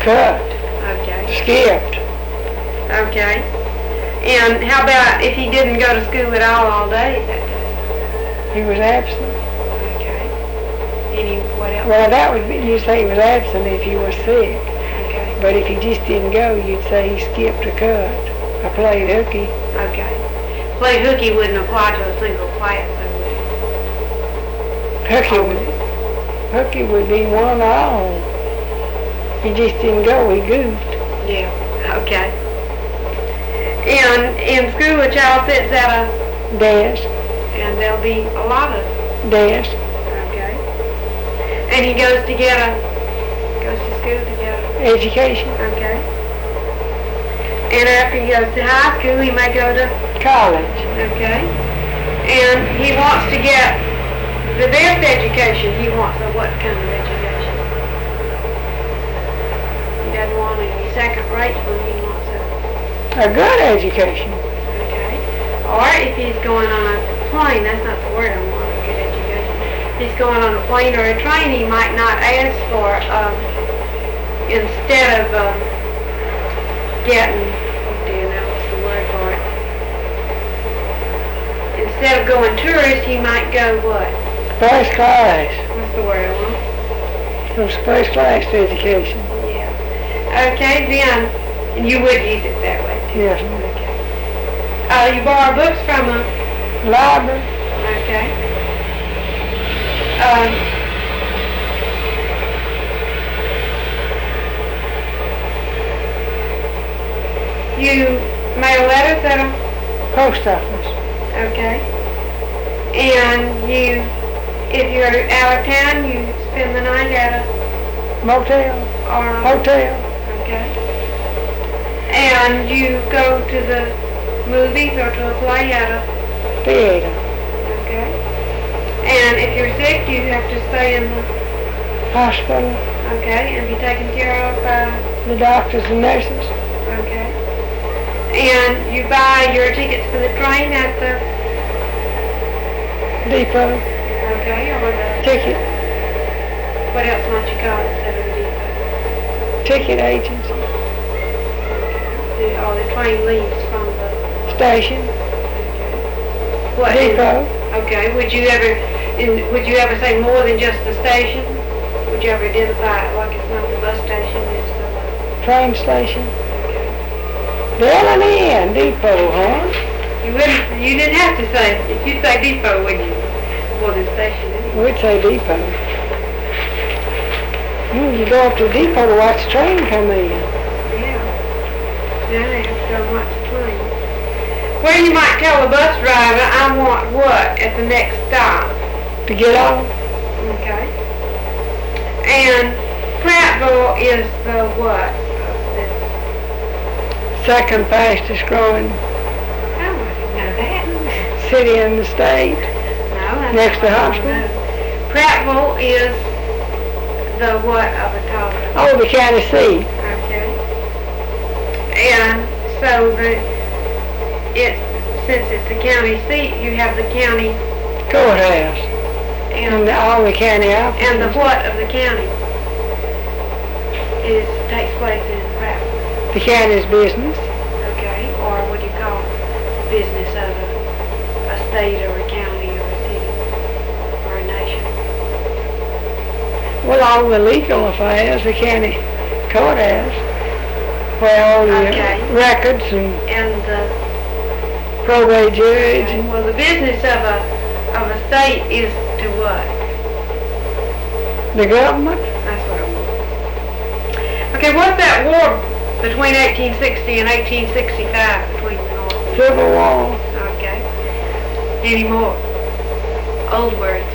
Cut. Okay. Skipped. Okay. And how about if he didn't go to school at all day that day? He was absent. Okay. What else? Well, that would be, you'd say he was absent if he was sick. Okay. But if he just didn't go, you'd say he skipped a cut. I played hooky. Okay. Play hooky wouldn't apply to a single class, though, would it? Hooky would be one all. He just didn't go, he goofed. Yeah. Okay. And in school, a child sits at a Desk. and there'll be a lot of Desk. okay. And he goes to school to get a Education. okay. And after he goes to high school, he may go to College. okay. And he wants to get the best education. He wants what kind of education? He doesn't want any second-rate one. He wants A good education. okay. Or if he's going on a plane, that's not the word I want, a good education. If he's going on a plane or a train, he might not ask for, instead of getting, oh dear, now what's the word for it? Instead of going tourist, he might go what? First class. What's the word I want? From first class education. Yeah. Okay, then, and you would use it that way too. Yes. Okay. You borrow books from a Library. okay. You mail letters at a Post office. okay. And if you're out of town, you spend the night at a Motel. or Hotel. okay. And you go to the movies or to a play at a Theater. okay. And if you're sick, you have to stay in the Hospital. okay and be taken care of by The doctors and nurses. okay. And you buy your tickets for the train at the Depot. okay or the Ticket. what else might you call it instead of the depot? Ticket agency. The train leaves from the Station. okay. What Depot. okay. Would you ever say more than just the station? Would you ever identify it like it's not the bus station, it's the Train station. okay. The L&N Depot, huh? You didn't have to say if you say depot, would you? More than station anyway. We'd say Depot. You go up to the depot to watch the train come in. Yeah. Now they have to go watch the train. Well, you might tell the bus driver, I want what at the next stop. To get off. Okay. And Prattville is the what of this? Second fastest growing Oh, I didn't know that. city in the state. No, that's Next to not what I hospital? know. Prattville is the what of a town? Oh, the county seat. Okay. And so since it's the county seat, you have the county Courthouse. And all the county offices. and the what of the county takes place in Prattville. The county's business. Okay, or what do you call it? Business of a state or a county or a city or a nation. Well, all the legal affairs, the county courthouse, where all the Okay. records and And the probate judge and well, the business of a state is to what? the government. That's what I want. Okay, what's that war between 1860 and 1865 between the North and Civil War. Okay. Any more old words?